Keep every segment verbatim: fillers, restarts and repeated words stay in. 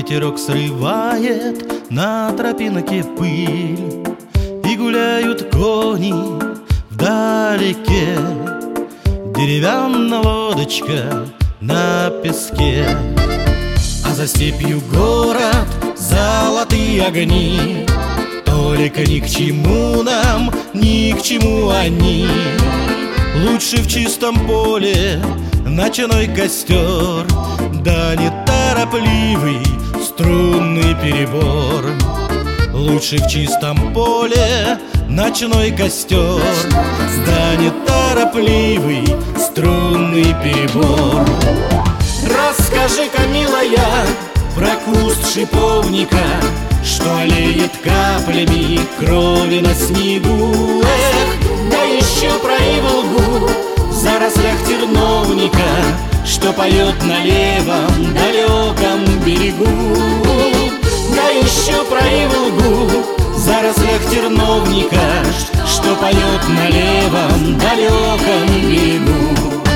Ветерок срывает на тропинке пыль, и гуляют кони вдалеке. Деревянная лодочка на песке, а за степью город, золотые огни. Только ни к чему нам, ни к чему они. Лучше в чистом поле ночной костер, да неторопливый струнный перебор. Лучше в чистом поле ночной костер, да неторопливый струнный перебор. Расскажи-ка, милая, про куст шиповника, что олеет каплями крови на снегу. Эх, да еще про иволгу в зарослях терновника, что поет на левом далеком берегу. Да еще про иволгу в зарослях терновника, что поет на левом далеком берегу.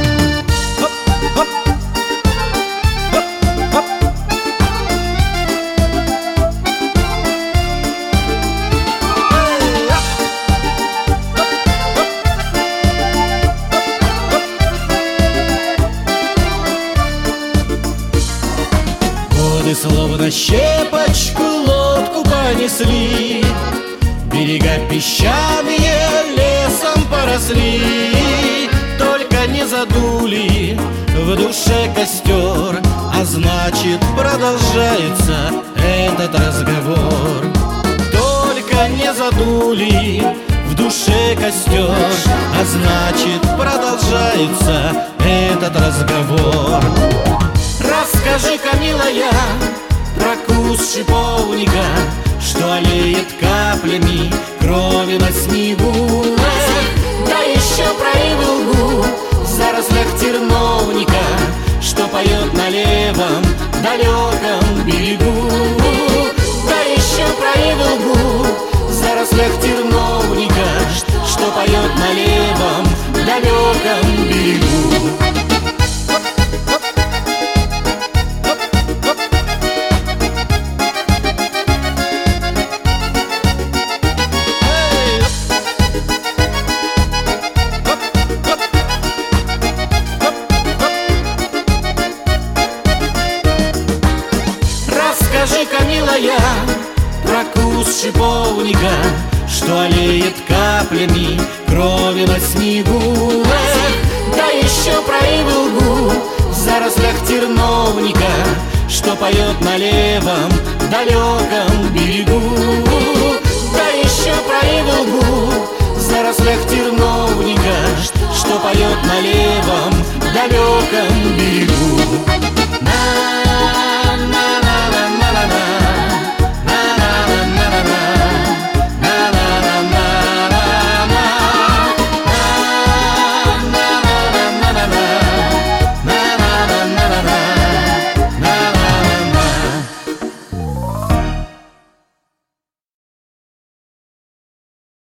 Годы словно щепочку лодку понесли, берега песчаные лесом поросли. Только не задули в душе костер, а значит продолжается этот разговор. Только не задули в душе костер, а значит продолжается этот разговор. Расскажи-ка, милая, про куст шиповника, что олеет каплями крови на снегу. Эх, да еще про иволгу в зарослях терновника, что поет на левом далеком берегу. Да еще про иволгу в зарослях терновника, что поет на левом далеком берегу. Расскажи-ка, милая, про куст шиповника, что олеет каплями крови на снегу. Эх, да еще про иволгу в зарослях терновника, что поет на левом далеком берегу. Да еще про иволгу в зарослях терновника, что поет на левом далеком берегу. На